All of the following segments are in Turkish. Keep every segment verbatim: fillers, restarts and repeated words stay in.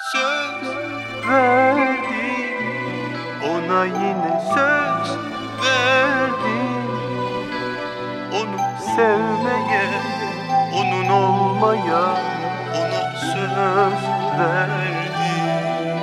söz verdim, ona yine söz verdim. Onu sevmeye, onun olmaya, ona söz verdim.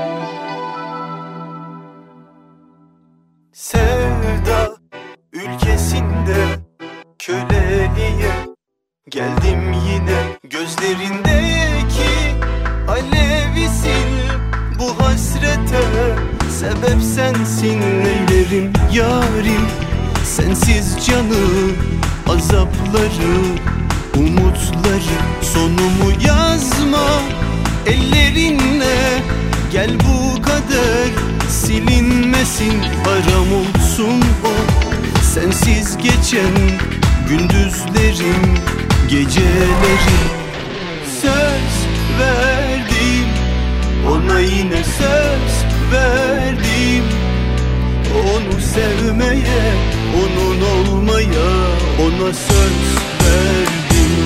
Sevda ülkesinde köleliğe geldim yine, gözlerindeki alevi sil bu hasrete. Sebep sensin neylerim yarim, sensiz canı azapları, umutları, sonumu yazma ellerinle. Gel bu kader silinmesin, haram olsun o sensiz geçen gündüzlerim, gecelerim. Söz verdim, ona yine söz verdim. Onu sevmeye, onun olmaya, ona söz verdim.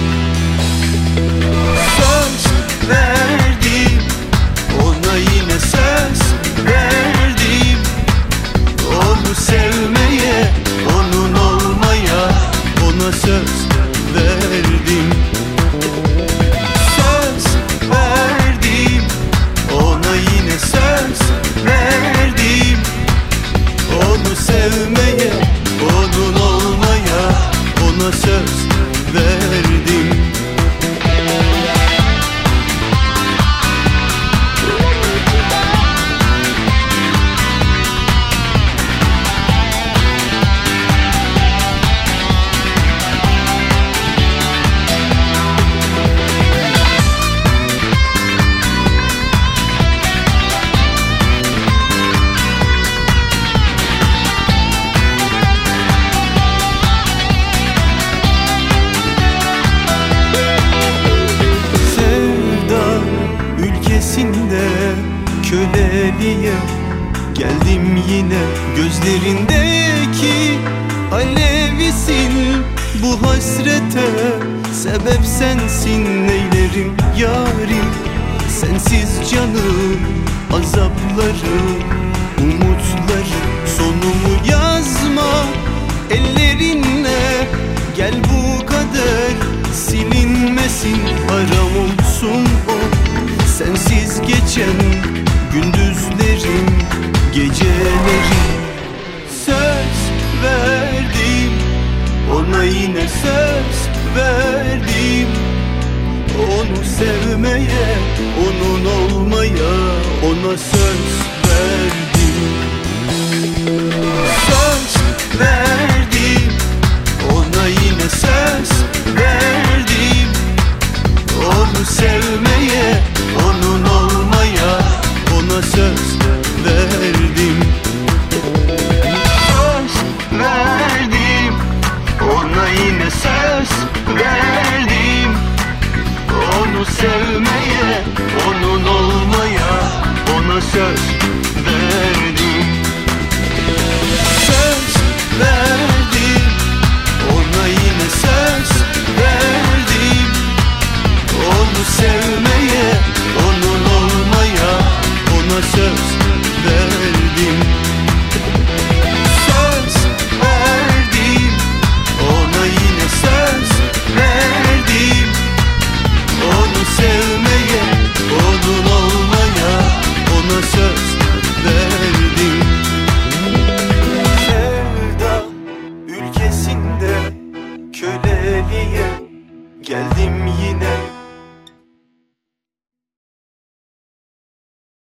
Söz verdim, ona yine söz verdim. Onu sevmeye, onun olmaya, ona söz verdim. Söz verdim, ona yine söz verdim. Onu sevmeye, onun olmaya, ona söz verdim. Köleliğe geldim yine, gözlerindeki alevi sil bu hasrete. Sebep sensin neylerim yarim, sensiz canım azapları, umutları, sonumu yazma ellerinle. Gel bu kader silinmesin, haram olsun o sensiz geçen gündüzlerim, gecelerim. Söz verdim, ona yine söz verdim. Onu sevmeye, onun olmaya, ona söz verdim. Söz verdim, ona yine söz verdim. Onu sevmeye, onun olmaya, ona söz verdim. Söz verdim, ona yine söz verdim. Onu sevmeye, onun olmaya, ona söz verdim. Söz verdim, ona yine söz verdim. Onu sevmeye, onun olmaya, ona söz verdim. Söz verdim, ona yine söz verdim. Onu sevmeye, onun olmaya, ona söz verdim. Sevda ülkesinde köleliğe geldim yine,